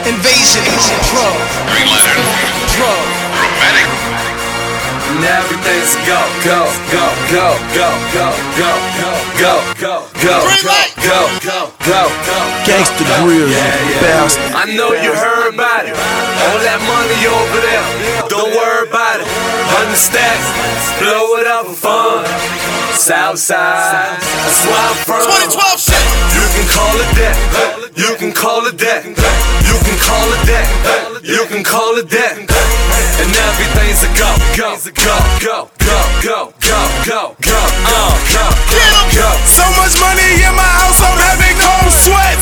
Invasion, drug, drug. Romantic. And everything's go, go, go, go, go, go, go, go, go, go, go, go, go, go. Gangsta Grill, bastard. I know you heard about it. All that money over there, don't worry about it. 100 stacks, blow it up for fun. Southside, that's where I'm from. 2012 shit. You can call it that. You can call it that. You can call it that. You can call it that. And everything's a go, go, go, go, go, go, go, go, go, go, go, go. So much money in my house, I'm having cold sweats.